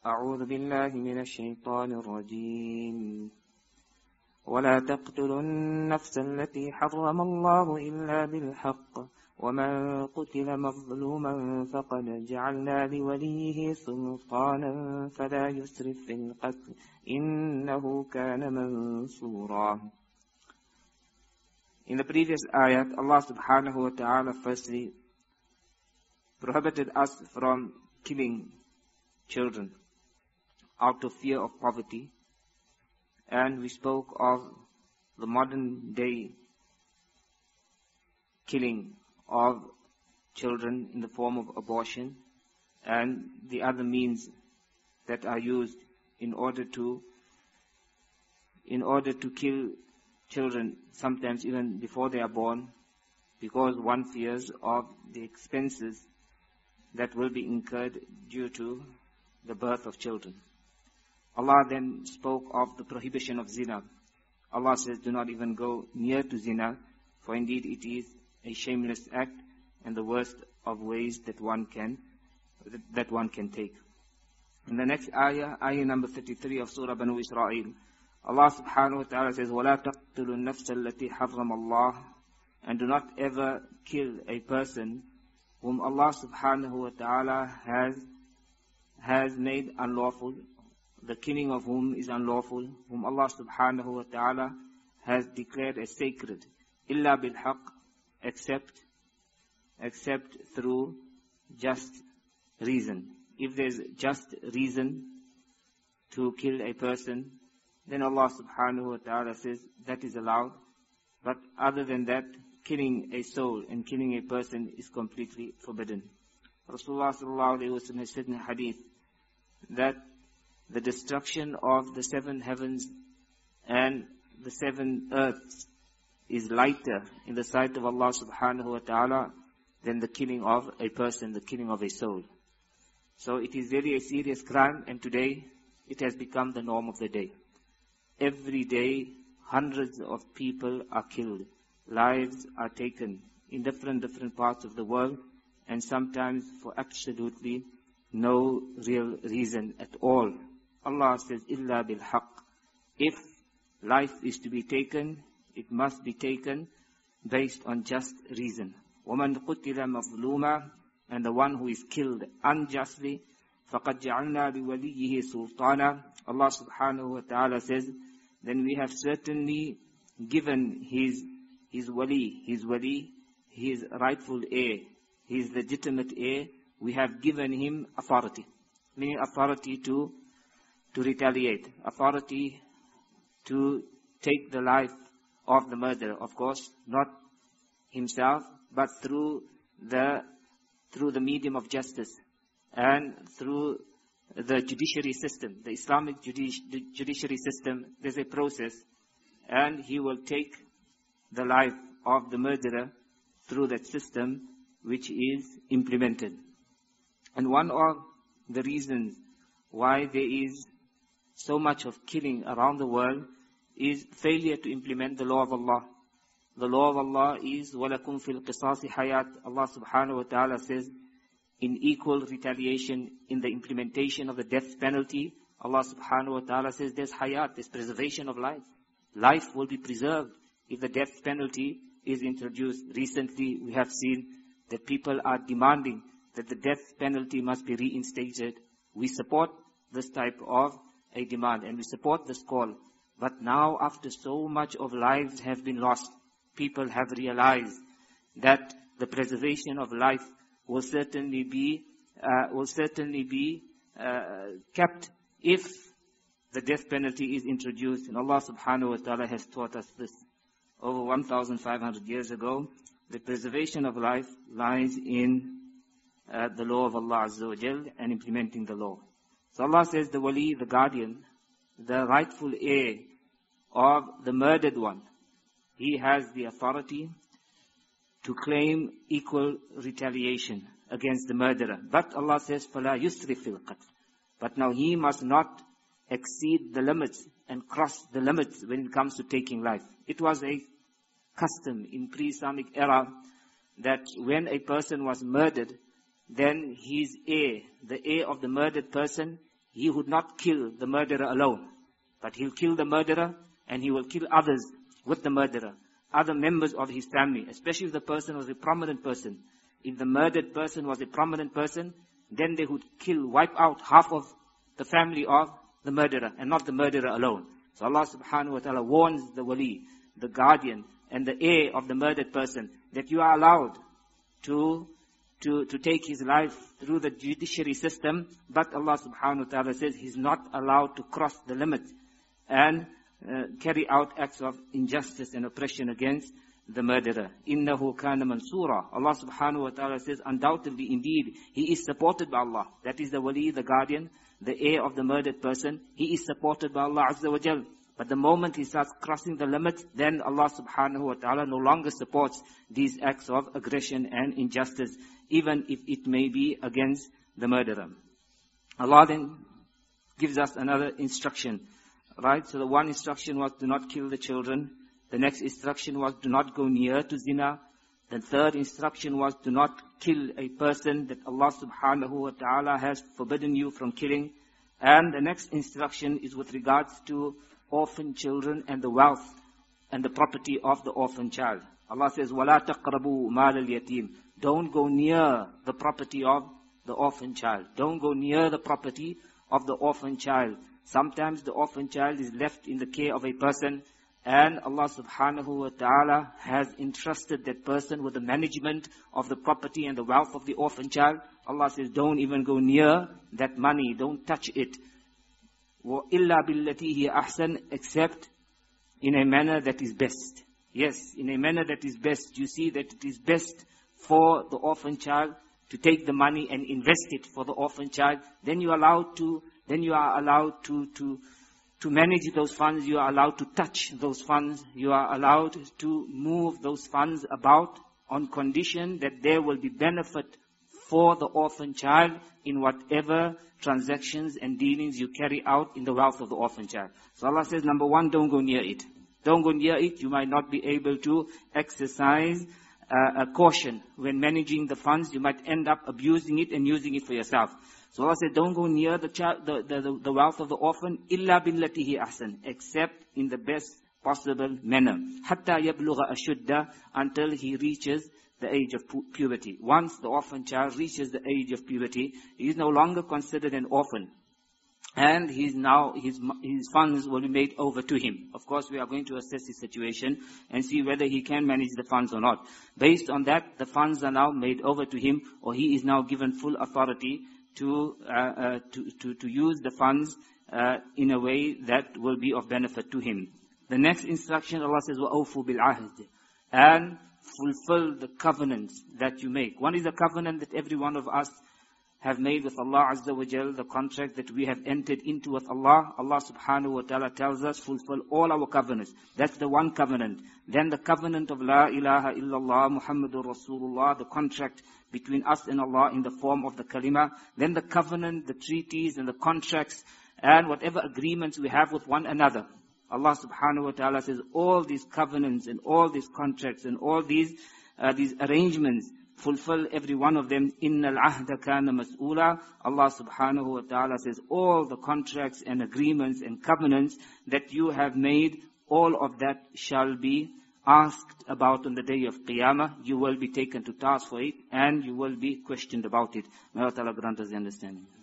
أعوذ بالله من الشيطان الرجيم ولا تقتلوا النفس التي حرم الله إلا بالحق ومن قتل مظلوما فقد جعلنا لوليه سلطانا فلا يسرف في القتل إنه كان منصورا. In the previous ayat, Allah subhanahu wa ta'ala firstly prohibited us from killing children out of fear of poverty, and we spoke of the modern day killing of children in the form of abortion and the other means that are used in order to kill children, sometimes even before they are born, because one fears of the expenses that will be incurred due to the birth of children. Allah then spoke of the prohibition of zina. Allah says, do not even go near to zina, for indeed it is a shameless act and the worst of ways that one can take. In the next ayah number 33 of Surah Banu Israel, Allah subhanahu wa ta'ala says, وَلَا تَقْتُلُوا النَّفْسَ الَّتِي حَرَّمَ اللَّهُ, and do not ever kill a person whom Allah subhanahu wa ta'ala has made unlawful, the killing of whom is unlawful, whom Allah subhanahu wa ta'ala has declared as sacred, illa bil haqq, except through just reason. If there's just reason to kill a person, then Allah subhanahu wa ta'ala says that is allowed. But other than that, killing a soul and killing a person is completely forbidden. Rasulullah sallallahu alayhi wa sallam has said in a hadith that the destruction of the 7 heavens and the 7 earths is lighter in the sight of Allah subhanahu wa ta'ala than the killing of a person, the killing of a soul. So it is really a serious crime, and today it has become the norm of the day. Every day, hundreds of people are killed. Lives are taken in different parts of the world, and sometimes for absolutely no real reason at all. Allah says, illa bil haqq. If life is to be taken, it must be taken based on just reason. وَمَنْ قُتِلَ مَظْلُومًا, and the one who is killed unjustly, فَقَدْ جَعَلْنَا لِوَلِيِّهِ سُلْطَانًا. Allah subhanahu wa ta'ala says, then we have certainly given his wali, his rightful heir, his legitimate heir, we have given him authority. Meaning authority to retaliate, authority to take the life of the murderer. Of course, not himself, but through the medium of justice and through the judiciary system, the Islamic judiciary system. There's a process, and he will take the life of the murderer through that system which is implemented. And one of the reasons why there is so much of killing around the world is failure to implement the law of Allah. The law of Allah is وَلَكُمْ فِي الْقِصَاصِ حَيَاتٍ. Allah subhanahu wa ta'ala says, in equal retaliation in the implementation of the death penalty, Allah subhanahu wa ta'ala says there's hayat, there's preservation of life. Life will be preserved if the death penalty is introduced. Recently, we have seen that people are demanding that the death penalty must be reinstated. We support this type of a demand, and we support this call. But now, after so much of lives have been lost, people have realized that the preservation of life will certainly be kept if the death penalty is introduced. And Allah subhanahu wa ta'ala has taught us this. Over 1,500 years ago, the preservation of life lies in the law of Allah Azza wa Jal and implementing the law. So Allah says the wali, the guardian, the rightful heir of the murdered one, he has the authority to claim equal retaliation against the murderer. But Allah says, فَلَا يُسْرِفْ فِي الْقَتْلِ. But now he must not exceed the limits and cross the limits when it comes to taking life. It was a custom in pre-Islamic era that when a person was murdered, then his heir, the heir of the murdered person, He would not kill the murderer alone, but he'll kill the murderer and he will kill others with the murderer, other members of his family, especially if the person was a prominent person. If the murdered person was a prominent person, then they would wipe out half of the family of the murderer and not the murderer alone. So Allah subhanahu wa ta'ala warns the wali, the guardian and the heir of the murdered person that you are allowed to take his life through the judiciary system, but Allah subhanahu wa ta'ala says he's not allowed to cross the limit and carry out acts of injustice and oppression against the murderer. Innahu kana mansura. Allah subhanahu wa ta'ala says, undoubtedly, indeed, he is supported by Allah. That is the wali, the guardian, the heir of the murdered person. He is supported by Allah Azza wa Jal. But the moment he starts crossing the limit, then Allah subhanahu wa ta'ala no longer supports these acts of aggression and injustice, even if it may be against the murderer. Allah then gives us another instruction. Right? So the one instruction was, do not kill the children. The next instruction was, do not go near to zina. The third instruction was, do not kill a person that Allah subhanahu wa ta'ala has forbidden you from killing. And the next instruction is with regards to orphan children and the wealth and the property of the orphan child. Allah says, وَلَا تَقْرَبُوا مَالَ الْيَتِيمِ. Don't go near the property of the orphan child. Don't go near the property of the orphan child. Sometimes the orphan child is left in the care of a person, and Allah subhanahu wa ta'ala has entrusted that person with the management of the property and the wealth of the orphan child. Allah says, don't even go near that money. Don't touch it. وَإِلَّا بِالَّتِي هِيَ أَحْسَنُ, except in a manner that is best. Yes, in a manner that is best. You see that it is best for the orphan child to take the money and invest it for the orphan child. Then you are allowed to manage those funds. You are allowed to touch those funds. You are allowed to move those funds about on condition that there will be benefit for the orphan child in whatever transactions and dealings you carry out in the wealth of the orphan child. So Allah says, number one, don't go near it. Don't go near it. You might not be able to exercise a caution when managing the funds. You might end up abusing it and using it for yourself. So Allah said, don't go near the wealth of the orphan, illa billatihi ahsan, except in the best possible manner. Hatta yablugha ashudda, until he reaches the age of puberty. Once the orphan child reaches the age of puberty, he is no longer considered an orphan. And his funds will be made over to him. Of course, we are going to assess his situation and see whether he can manage the funds or not. Based on that, the funds are now made over to him, or he is now given full authority to use the funds in a way that will be of benefit to him. The next instruction, Allah says, وَأَوْفُوا بِالْعَهْدِ, and fulfill the covenants that you make. One is a covenant that every one of us have made with Allah Azza wa Jal, the contract that we have entered into with Allah. Allah subhanahu wa ta'ala tells us, fulfill all our covenants. That's the one covenant. Then the covenant of La ilaha illallah Muhammadur Rasulullah, the contract between us and Allah in the form of the kalima. Then the covenant, the treaties and the contracts and whatever agreements we have with one another. Allah subhanahu wa ta'ala says, all these covenants and all these contracts and all these arrangements, fulfill every one of them. Innal ahda kana mas'ula. Allah subhanahu wa ta'ala says, all the contracts and agreements and covenants that you have made, all of that shall be asked about on the day of Qiyamah. You will be taken to task for it and you will be questioned about it. May Allah Ta'ala grant us the understanding.